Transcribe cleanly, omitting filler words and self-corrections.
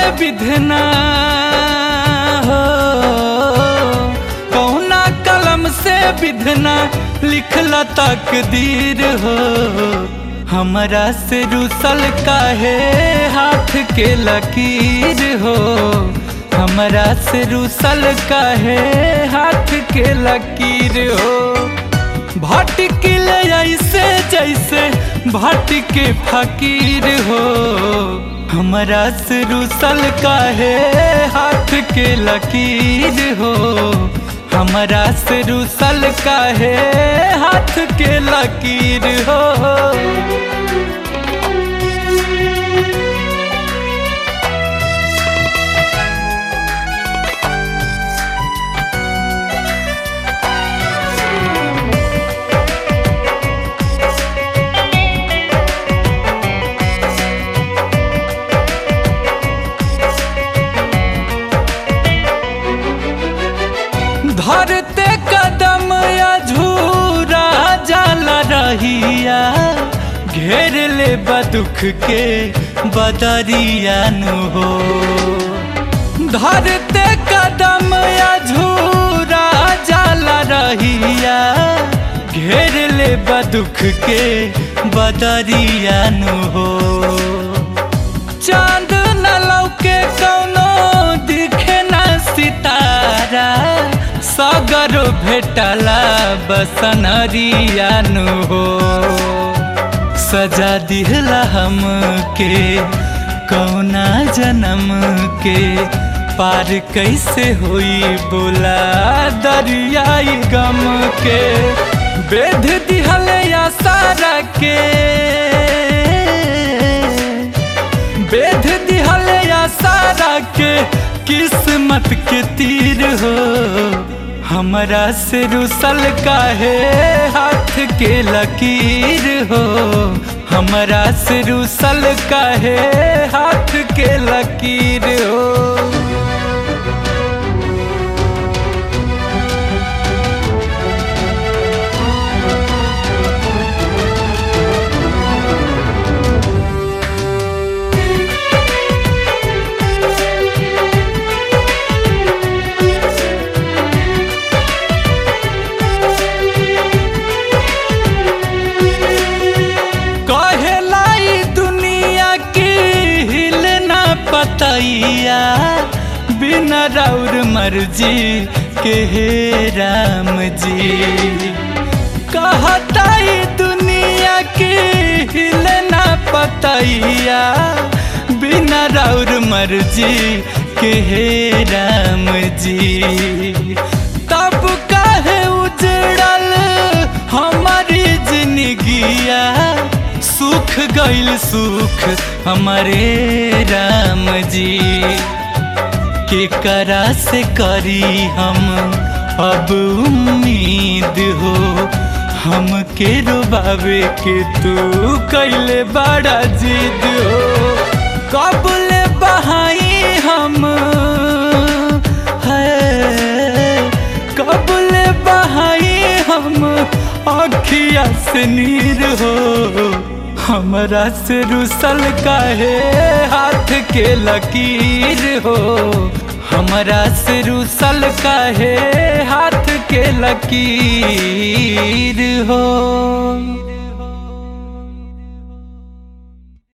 विधना हो, कौना कलम से विधना लिखला तकदीर हो। हमरा से रुसल काहे हाथ के लकीर हो, हमरा से रुसल काहे हाथ के लकीर हो। भटकिल ऐसे जैसे भटके फकीर हो, हमरा से रुसल काहे हाथ के लकीर हो, हमरा से रुसल काहे हाथ के लकीर हो। धरते कदम या झूरा जाला रहिया, घेर ले बदुख के बदरिया नु हो। धरते कदम या झूरा जाला रहिया, घेर ले बदुख के बदरिया नु हो। चांद न लौके कौनो दिखे न सितारा, सागर भेटला बसनरिया नु हो। सजा दिहला हमके कौना जन्म के, पार कैसे होई बोला दरियाई गम के। बेध दिहल या सारा के, बेध दिहल या सारा के, किस्मत के तीर हो। हमरा से रुसल काहे हाथ के लकीर हो, हमरा से रुसल काहे हाथ के लकीर हो। बिना राउर मर्जी के हे राम जी, कहता दुनिया की हिलना पतैया। बिना राउर मर्जी के हे राम जी, तब काहे उजड़ल हमारी जिंदगिया। सुख गइल सुख हमारे राम जी, केकरा से करी हम अब उम्मीद हो। हम के रुबावे के तू कैले बड़ा जिद हो। कब ले बहाई हम है, कब ले बहाई हम आँखिया से नीर हो। हमरा से रुसल काहे हाथ के लकीर हो, हमरा से रुसल काहे हाथ के लकीर हो।